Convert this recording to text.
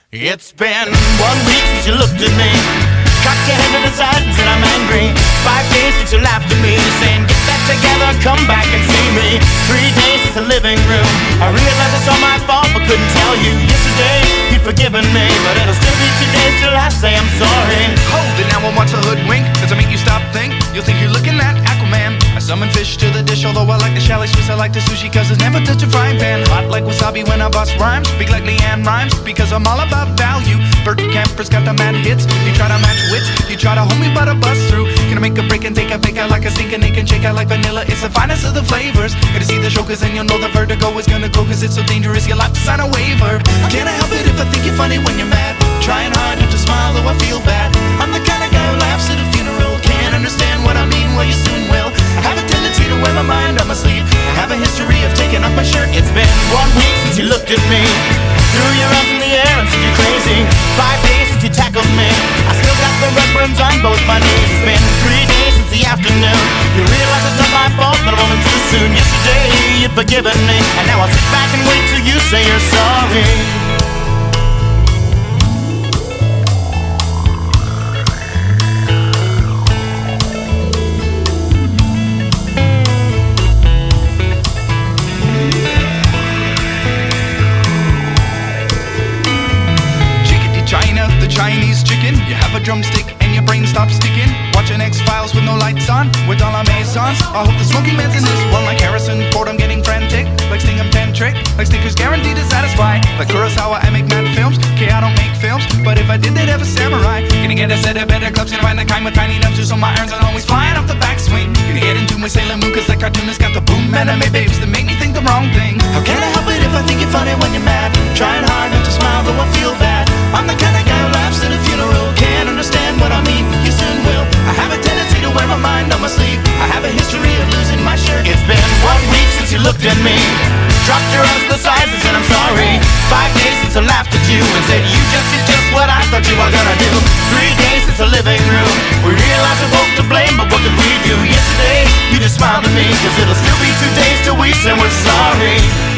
It's been 1 week since you looked at me, cocked your head to the side and said I'm angry. 5 days since you laughed at me, saying get that together, come back and see me. 3 days since the living room, I realized it's all my fault but couldn't tell you. Yesterday you'd forgiven me, but it'll still be 2 days till I say I'm sorry. Hold it now and watch a hoodwink. Does it make you stop think? You'll think you're looking at Aquaman. I summon fish to the dish, although I like the chalet Swiss, I like the sushi cause it's never touch a frying pan. Hot like wasabi when I bust rhymes, speak like Leanne Rhymes because I'm all about value. Bert Camper's got the mad hits, you try to match wits, you try to hold me but I bust through. Gonna make a break and take a fake out like a stinking ache and shake out like vanilla. It's the finest of the flavors. Gonna see the show cause then you'll know the vertigo is gonna go cause it's so dangerous you'll have to sign a waiver. Can I help it if I think you're funny when you're mad? Trying hard not to smile though I feel bad. I'm the kind of guy who laughs at a funeral. Can't understand what I mean, well you soon will. I have a tendency to wear my mind on my sleeve. I have a history of taking off my shirt. It's been 1 week since you looked at me, threw your arms in the air and said you're crazy. 5 days since you tackled me, I still got the red burns on both my knees. It's been 3 days since the afternoon, you realize it's not my fault but I'm only too soon. Yesterday you'd forgiven me, and now I'll sit back and wait till you say you're sorry. Chinese chicken, you have a drumstick and your brain stops sticking. Watching X-Files with no lights on, with all our maisons. I hope the smoking man's in this one like Harrison Ford. I'm getting frantic, like Sting I'm tantric, like Snickers guaranteed to satisfy. Like Kurosawa, I make mad films. Okay, I don't make films, but if I did, they'd have a samurai. Gonna get a set of better clubs, gonna find the kind with tiny nubs, so my irons are always flying off the backswing. Gonna get into my Sailor Moon, cause the cartoonist got the boom anime babes that make me think the wrong thing. How can I help it if I think you're funny when you're mad? Trying hard not to smile though I feel bad. I'm the kind of guy who laughs at a funeral. Can't understand what I mean, you soon will. I have a tendency to wear my mind on my sleeve. I have a history of losing my shirt. It's been 1 week since you looked at me, dropped your arms to the sides and said I'm sorry. 5 days since I laughed at you and said you just did just what I thought you were gonna do. 3 days since the living room, we realized we're both to blame, but what could we do? Yesterday you just smiled at me, cause it'll still be 2 days till we say we're sorry.